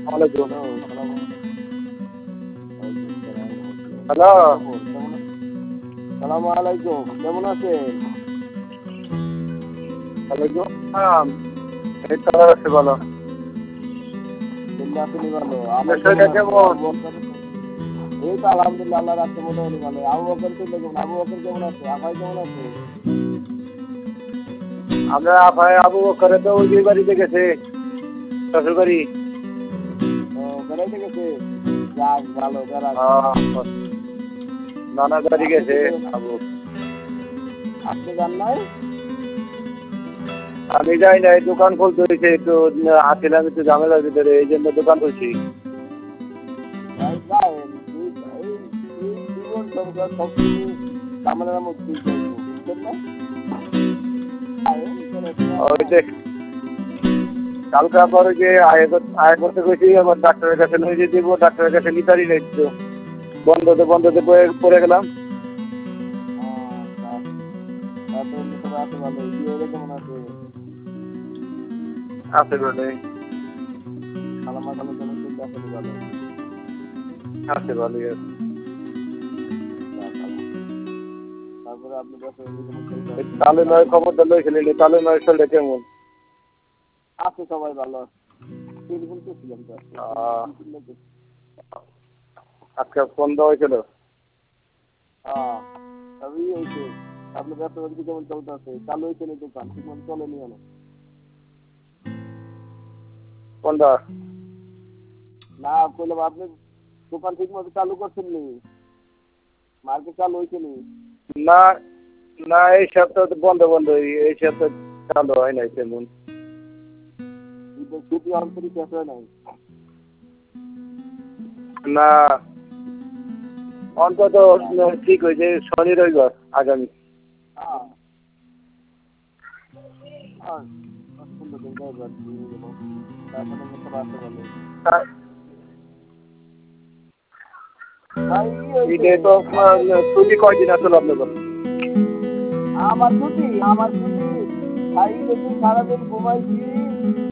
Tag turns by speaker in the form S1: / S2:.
S1: ওয়ালাইকুম।
S2: Hello,
S1: hello.
S2: সালামু আলাইকুম, কেমন আছেন?
S1: ওয়ালাইকুম আসসালাম। এই তো আছি ভালো।
S2: আপনি ভালো?
S1: আপনার শরীরটা কেমন?
S2: এই তো আলহামদুলিল্লাহ, আল্লাহ রাখছে মোটামুটি ভালো। আবু বকর শরীরটা কেমন? আবু বকর কেমন আছে? আপাই কেমন আছে?
S1: আমরা আবু বকরে তো ওই বাড়িতে গেছে, শ্বশুর বাড়ি।
S2: ও, বেড়াইতে গেছে? যাক ভালো, বেড়াক।
S1: নানা বাড়ি গেছে আবু।
S2: আপনি যান নাই?
S1: আমি যাই না, দোকান খুলতে হয়েছে, একটু আসছিলাম একটু ঝামেলার ভিতরে, এই জন্য দোকান খুলছি।
S2: যায়েন, এই জীবন সংসার সব কিছু ঝামেলার মধ্যেই যাইব, বুঝছেন না?
S1: ওই যে কালকে আবার ওই যে আয় করতে গেছি, আবার ডাক্তারের কাছে নিয়ে দিব, ডাক্তারের কাছে নিতারই নেই তো, বন্ধতে পড়ে গেলাম।
S2: কেমন আছে?
S1: আছে বলে
S2: খালামা খালো কেমন চলতে আছে? ভালো
S1: আছে ভালোই আছে।
S2: তারপরে আপনি
S1: তালে নয় খবরটা লই খেলিনি, তালে নয় শরীরটা কেমন?
S2: আছে সবাই ভালো। টেলিফোন করছিলাম তো
S1: আজকে ফোন দেওয়া হয়েছিল।
S2: আমি হয়েছে আপনার ব্যবসা বাণিজ্য কেমন চলতে আছে? চালু হয়েছে না দোকান? ঠিক মতো চলেনি কেন?
S1: কোনটা?
S2: না বললাম আপনি দোকান ঠিক মতো চালু করছেন নি? মার্কেট চালু হয়েছে নি?
S1: না না, এই সপ্তাহ তো বন্ধ, এই সপ্তাহ চালু হয় নাই তেমন।
S2: ছুটি অন্তরি শেষ হয় নাই?
S1: না, অন্তত ঠিক হয়েছে শনি রবিবার আগামী। ছুটি কয়দিন আসলো আপনাদের?
S2: আমার ছুটি সারাদিন ঘুমাইছি।